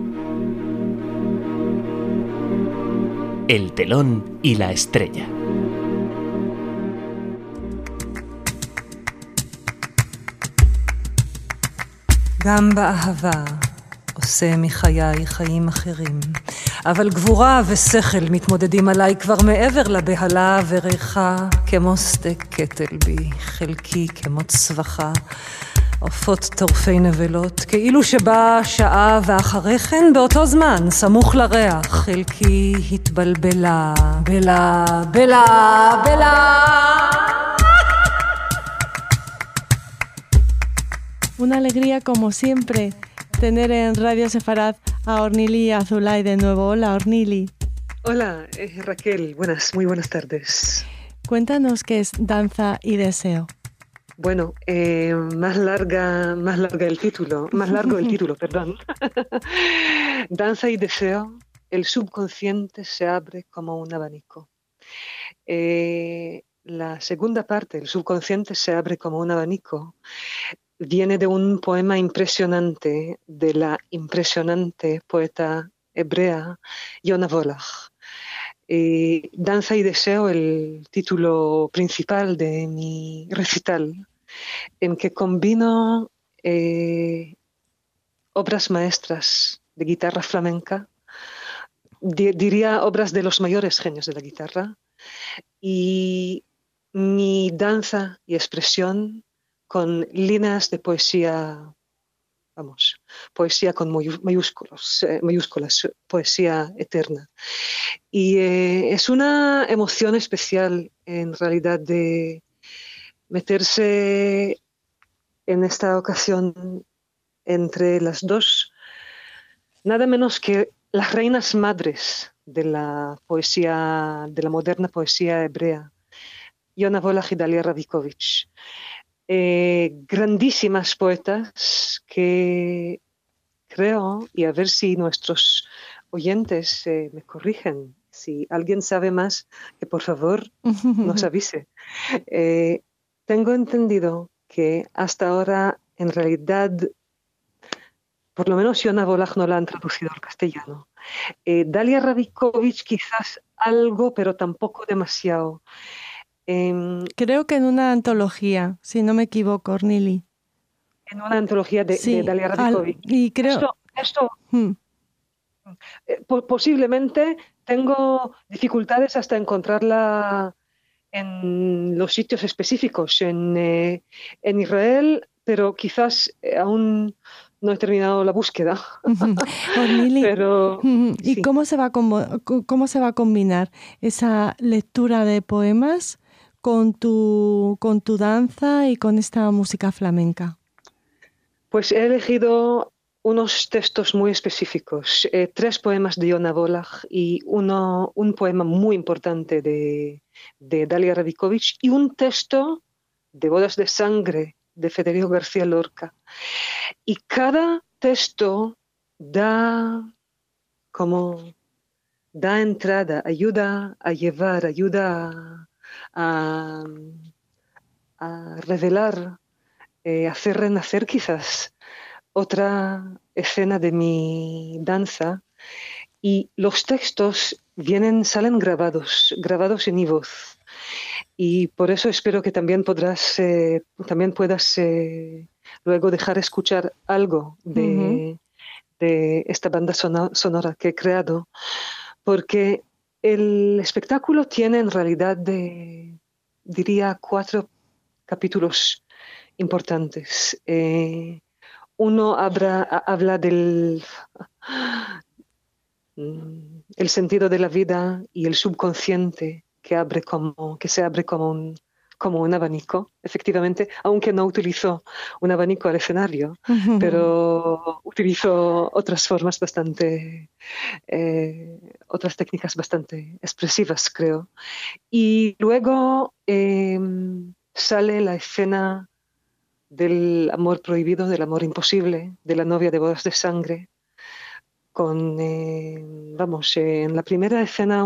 El telón y la estrella. גם באהבה עושה מחיי חיים אחרים, אבל גבורה ושכל מתמודדים עליי כבר מעבר לבהלה וריחה, כמו סטייק קטל בי, חלקי כמו צווחה, עופות טורפי נבלות, כאילו שבאה שעה ואחרי כן באותו זמן, סמוך לריח, חלקי התבלבלה, בלה, בלה, בלה. Una alegría como siempre tener en Radio Sefarad a Ornili Azulay de nuevo. Hola, Ornili. Hola, Raquel. Muy buenas tardes. Cuéntanos qué es Danza y Deseo. Bueno, más largo el título, perdón. Danza y Deseo, el subconsciente se abre como un abanico. La segunda parte, el subconsciente se abre como un abanico, viene de un poema impresionante de la impresionante poeta hebrea Yona Volach. Danza y Deseo, el título principal de mi recital, en que combino obras maestras de guitarra flamenca, diría obras de los mayores genios de la guitarra, y mi danza y expresión con líneas de poesía, poesía con mayúsculas, poesía eterna. Y es una emoción especial, en realidad, de meterse en esta ocasión entre las dos, nada menos que las reinas madres de la poesía, de la moderna poesía hebrea, Yona Volach y Dalia Rabikovich. Grandísimas poetas que creo, y a ver si nuestros oyentes me corrigen, si alguien sabe más, que por favor nos avise. Tengo entendido que hasta ahora, en realidad, por lo menos Yona Volach no la han traducido al castellano. Dalia Rabikovich quizás algo, pero tampoco demasiado. Creo que en una antología, si no me equivoco, Ornili. En una antología de Dalia Rabikovich. Y creo... Posiblemente tengo dificultades hasta encontrarla en los sitios específicos, en Israel, pero quizás aún no he terminado la búsqueda. Ornili, pero, ¿y sí. cómo se va a combinar esa lectura de poemas con tu danza y con esta música flamenca? Pues he elegido unos textos muy específicos, 3 poemas de Yona Volach y un poema muy importante de Dalia Rabikovich y un texto de Bodas de Sangre de Federico García Lorca. Y cada texto da entrada, ayuda a llevar, ayuda a revelar, hacer renacer quizás otra escena de mi danza, y los textos salen grabados en mi voz, y por eso espero que también puedas luego dejar escuchar algo de esta banda sonora que he creado, porque el espectáculo tiene en realidad diría 4 capítulos importantes. Uno habla del el sentido de la vida y el subconsciente que se abre como un abanico, efectivamente, aunque no utilizo un abanico al escenario, pero utilizo otras formas otras técnicas bastante expresivas, creo. Y luego sale la escena del amor prohibido, del amor imposible, de la novia de Bodas de Sangre. En la primera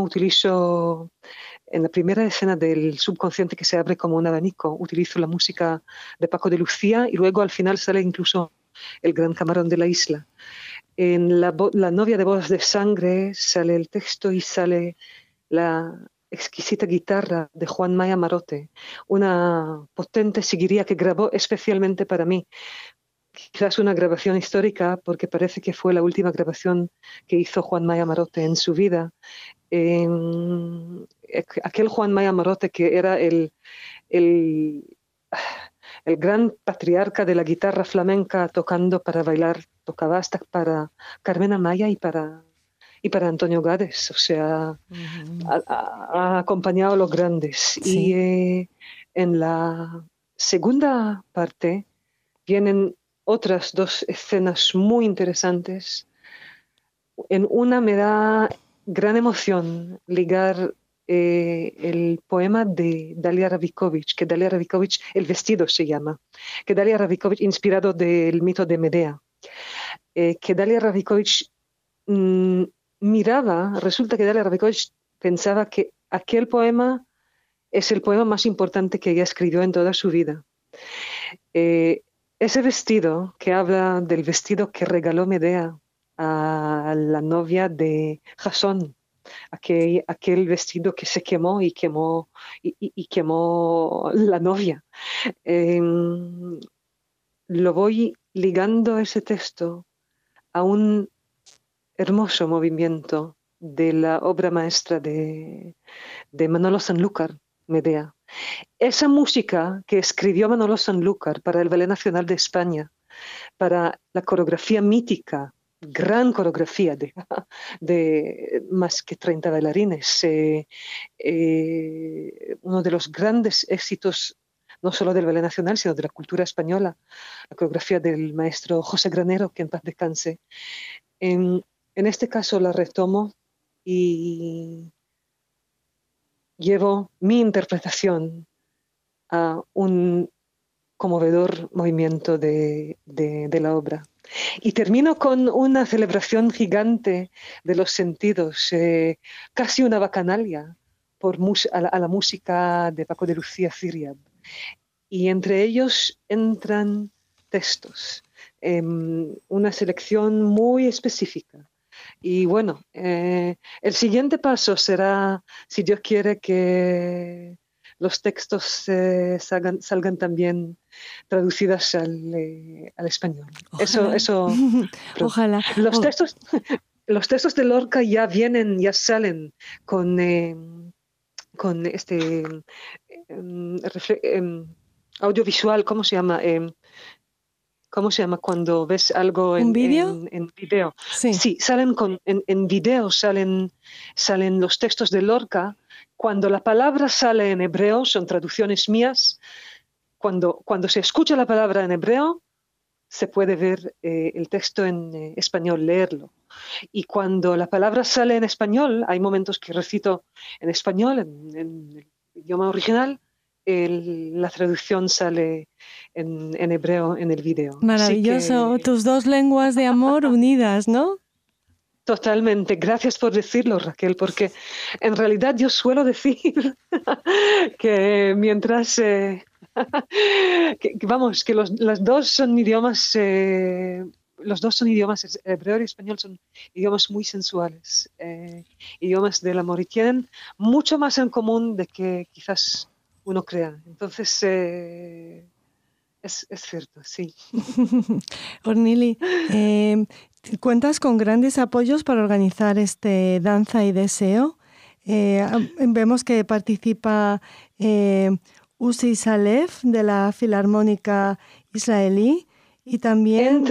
escena del subconsciente que se abre como un abanico, utilizo la música de Paco de Lucía, y luego al final sale incluso el Gran Camarón de la Isla. En la novia de bodas de sangre sale el texto y sale la exquisita guitarra de Juan Maya Marote, una potente siguiría que grabó especialmente para mí. Quizás una grabación histórica, porque parece que fue la última grabación que hizo Juan Maya Marote en su vida. Aquel Juan Maya Marote que era el gran patriarca de la guitarra flamenca, tocando para bailar, tocaba hasta para Carmen Amaya y para Antonio Gades, o sea, ha acompañado a los grandes. Sí. Y en la segunda parte vienen otras dos escenas muy interesantes. En una me da gran emoción ligar el poema de Dalia Ravikovich, que Dalia Ravikovich, El vestido se llama, que Dalia Ravikovich, inspirado del mito de Medea, que Dalia Ravikovich resulta que Dalia Ravikovich pensaba que aquel poema es el poema más importante que ella escribió en toda su vida. Ese vestido, que habla del vestido que regaló Medea a la novia de Jasón, aquel vestido que se quemó y quemó la novia. Lo voy ligando ese texto a un hermoso movimiento de la obra maestra de Manolo Sanlúcar, Medea. Esa música que escribió Manolo Sanlúcar para el Ballet Nacional de España, para la coreografía mítica, gran coreografía de más que 30 bailarines, uno de los grandes éxitos no solo del Ballet Nacional, sino de la cultura española, la coreografía del maestro José Granero, que en paz descanse. En este caso la retomo y llevo mi interpretación a un conmovedor movimiento de la obra. Y termino con una celebración gigante de los sentidos, casi una bacanalia a la música de Paco de Lucía Ciriab. Y entre ellos entran textos, una selección muy específica. Y bueno, el siguiente paso será, si Dios quiere, que los textos salgan también traducidas al español. Ojalá. Eso. Ojalá. Los textos de Lorca ya salen con este audiovisual, ¿cómo se llama? ¿Cómo se llama cuando ves algo en vídeo? En video? Sí, salen en video, salen los textos de Lorca. Cuando la palabra sale en hebreo, son traducciones mías. Cuando se escucha la palabra en hebreo, se puede ver el texto en español, leerlo. Y cuando la palabra sale en español, hay momentos que recito en español, en el idioma original, la traducción sale en hebreo en el video. Maravilloso, tus dos lenguas de amor unidas, ¿no? Totalmente, gracias por decirlo, Raquel, porque en realidad yo suelo decir que mientras que los dos son idiomas, hebreo y español son idiomas muy sensuales, idiomas del amor, y tienen mucho más en común de que quizás uno crea. Entonces, es cierto, sí. Ornili, cuentas con grandes apoyos para organizar este Danza y Deseo. Vemos que participa Uzi Salef de la Filarmónica Israelí y también...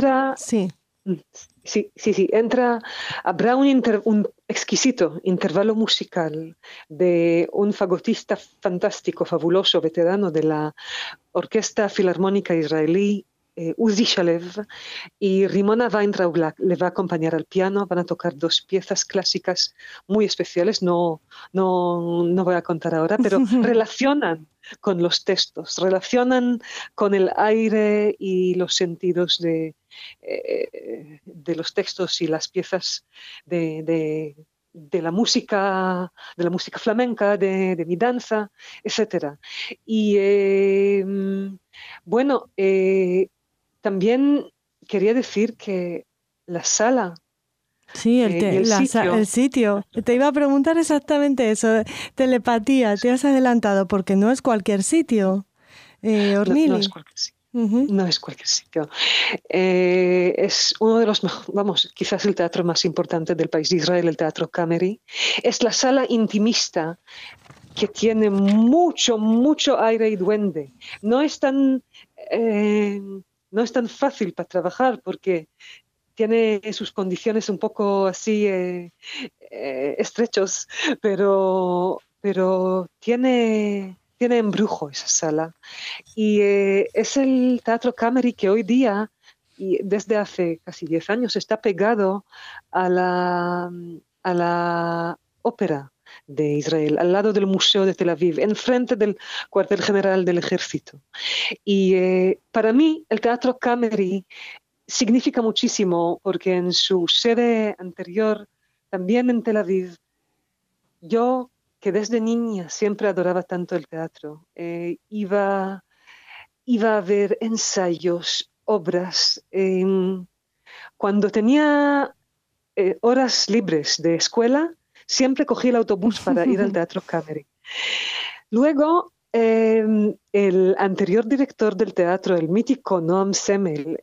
Habrá un exquisito intervalo musical de un fagotista fantástico, fabuloso, veterano de la Orquesta Filarmónica Israelí, Uzi Shalev, y Rimona Weintraub le va a acompañar al piano. Van a tocar dos piezas clásicas muy especiales, no voy a contar ahora, pero relacionan con los textos, relacionan con el aire y los sentidos de los textos y las piezas de la música flamenca, de mi danza, etc. Y también quería decir que la sala. Sí, el sitio. Te iba a preguntar exactamente eso. Telepatía, te has adelantado, porque no es cualquier sitio, Ornili. No es cualquier sitio. No es cualquier sitio. Es uno de los, quizás el teatro más importante del país de Israel, el Teatro Cameri. Es la sala intimista que tiene mucho, mucho aire y duende. No es tan fácil para trabajar porque tiene sus condiciones un poco así estrechos, pero tiene embrujo esa sala. Y es el Teatro Cameri que hoy día, y desde hace casi 10 años, está pegado a la ópera de Israel, al lado del Museo de Tel Aviv, enfrente del cuartel general del ejército. Y para mí el Teatro Cameri significa muchísimo porque en su sede anterior, también en Tel Aviv, yo, que desde niña siempre adoraba tanto el teatro, iba a ver ensayos, obras. Cuando tenía horas libres de escuela, siempre cogí el autobús para ir al Teatro Cameri. Luego, el anterior director del teatro, el mítico Noam Semel,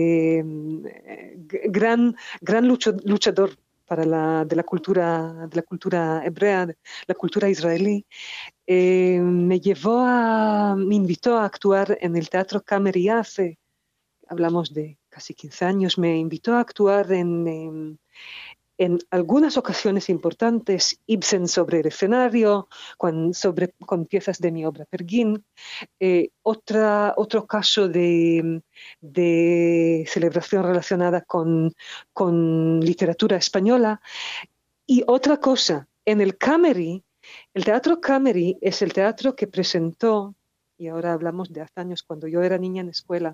gran luchador de la cultura hebrea, de la cultura israelí, me invitó a actuar en el Teatro Cameri hablamos de casi 15 años, me invitó a actuar en algunas ocasiones importantes, Ibsen sobre el escenario, con piezas de mi obra Peer Gynt, otro caso de celebración relacionada con literatura española. Y otra cosa, en el Cameri, el Teatro Cameri es el teatro que presentó, y ahora hablamos de hace años, cuando yo era niña en escuela,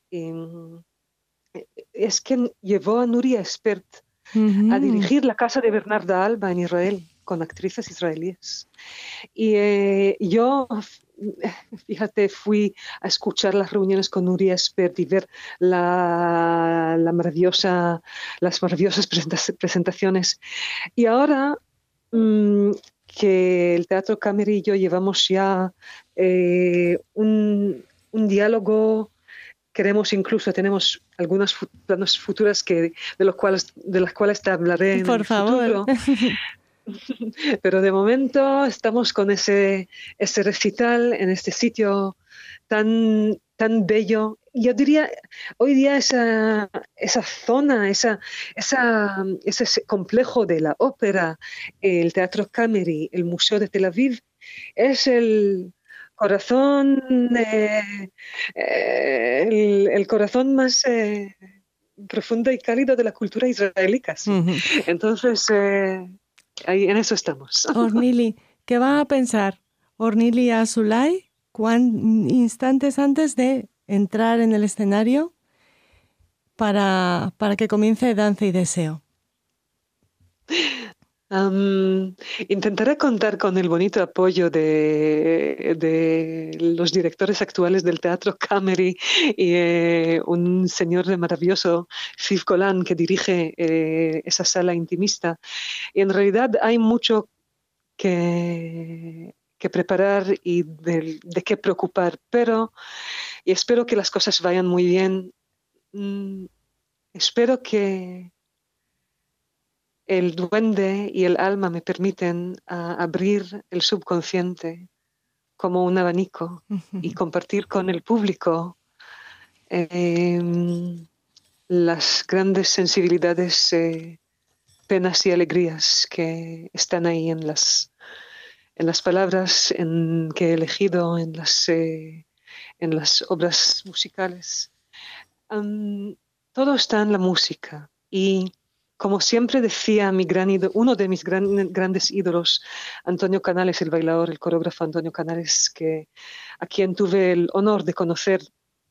es quien llevó a Nuria Espert a dirigir la casa de Bernarda Alba en Israel, con actrices israelíes. Y yo, fíjate, fui a escuchar las reuniones con Nuria Espert y ver las maravillosas presentaciones. Y ahora que el Teatro Cameri y yo llevamos ya un diálogo. Tenemos algunos planos futuros de las cuales te hablaré en el futuro. Pero de momento estamos con ese recital en este sitio tan bello. Yo diría, hoy día esa zona, ese complejo de la ópera, el Teatro Cameri, el Museo de Tel Aviv, es el corazón, el corazón más profundo y cálido de la cultura israelí. Sí. Entonces, ahí en eso estamos. Ornili, ¿qué va a pensar Ornili Azoulay instantes antes de entrar en el escenario para que comience Danza y Deseo? Intentaré contar con el bonito apoyo de los directores actuales del Teatro Cameri y un señor maravilloso, Ziv Golan, que dirige esa sala intimista. Y en realidad hay mucho que preparar y de qué preocupar, y espero que las cosas vayan muy bien. Espero que el duende y el alma me permiten abrir el subconsciente como un abanico y compartir con el público las grandes sensibilidades, penas y alegrías que están ahí en las palabras que he elegido, en las obras musicales. Todo está en la música y, como siempre decía uno de mis grandes ídolos, Antonio Canales, el bailador, el coreógrafo Antonio Canales, a quien tuve el honor de conocer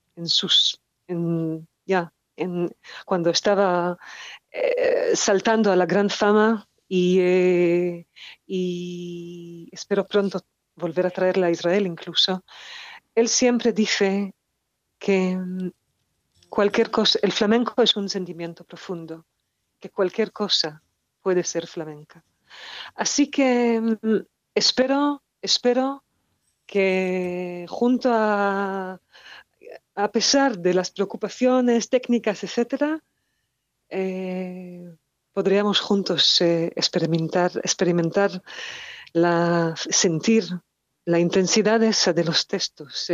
cuando estaba saltando a la gran fama y espero pronto volver a traerla a Israel incluso. Él siempre dice que cualquier cosa, el flamenco es un sentimiento profundo, que cualquier cosa puede ser flamenca. Así que espero que junto a pesar de las preocupaciones técnicas, etcétera, podríamos juntos experimentar sentir la intensidad esa de los textos.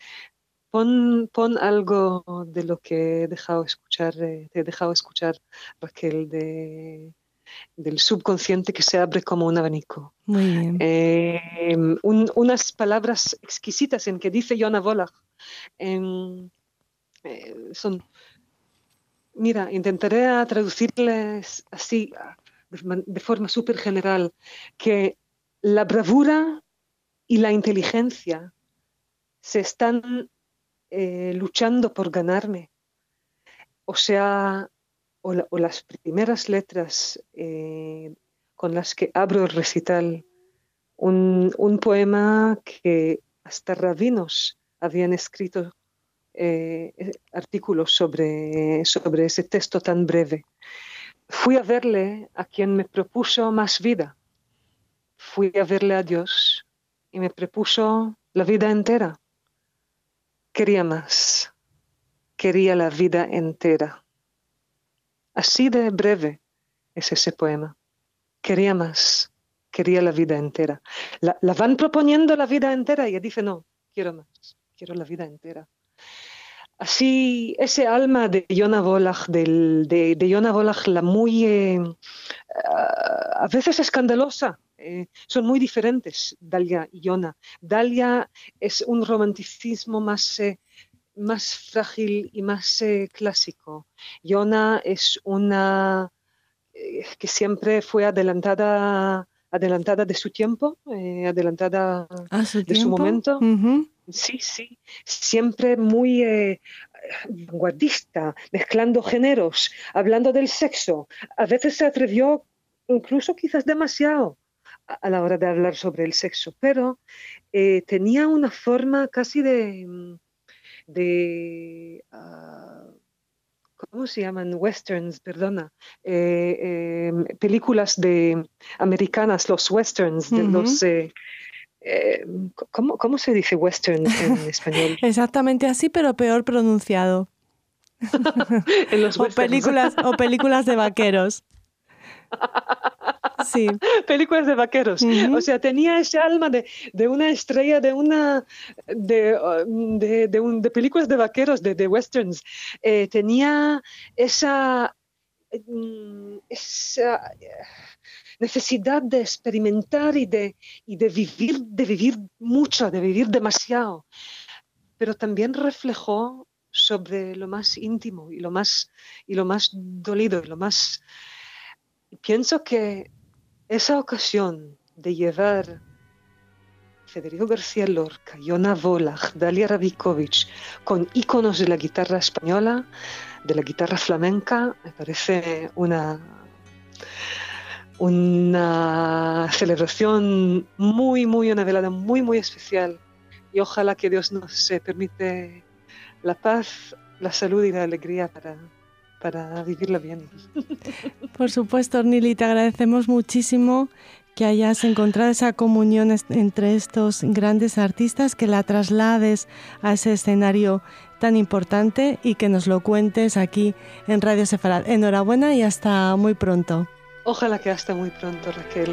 Pon algo de lo que te he dejado escuchar, Raquel, del subconsciente que se abre como un abanico. Muy bien. Unas palabras exquisitas en que dice Yona Volach. Son, mira, intentaré traducirles así, de forma súper general, que la bravura y la inteligencia se están luchando por ganarme. O sea, o las primeras letras con las que abro el recital, un poema que hasta rabinos habían escrito artículos sobre ese texto tan breve. Fui a verle a quien me propuso más vida. Fui a verle a Dios y me propuso la vida entera. Quería más. Quería la vida entera. Así de breve es ese poema. Quería más. Quería la vida entera. La van proponiendo la vida entera y ella dice, no, quiero más. Quiero la vida entera. Así, ese alma de Yona Volach, de Yona Volach, la muy, a veces escandalosa, son muy diferentes, Dalia y Yona. Dalia es un romanticismo más frágil y más clásico. Yona es una que siempre fue adelantada de su tiempo, adelantada de su momento. Uh-huh. Sí, siempre muy vanguardista, mezclando géneros, hablando del sexo. A veces se atrevió, incluso quizás demasiado, a la hora de hablar sobre el sexo, pero tenía una forma casi de ¿cómo se llaman? Westerns, perdona. Películas americanas, los westerns, Uh-huh. los... ¿cómo se dice western en español? Exactamente así, pero peor pronunciado. En los westerns. O películas de vaqueros. Sí. Películas de vaqueros. Uh-huh. O sea, tenía ese alma de una estrella, de películas de vaqueros, de westerns. Tenía esa necesidad de experimentar y de vivir mucho, de vivir demasiado. Pero también reflejó sobre lo más íntimo y lo más dolido y lo más... Pienso que esa ocasión de llevar Federico García Lorca, Yona Volach, Dalia Rabicovich con íconos de la guitarra española, de la guitarra flamenca, me parece una celebración una velada muy especial, y ojalá que Dios nos permite la paz, la salud y la alegría para vivirla bien. Por supuesto, Ornili, te agradecemos muchísimo que hayas encontrado esa comunión entre estos grandes artistas, que la traslades a ese escenario tan importante y que nos lo cuentes aquí en Radio Sefarad. Enhorabuena y hasta muy pronto. Ojalá que hasta muy pronto, Raquel.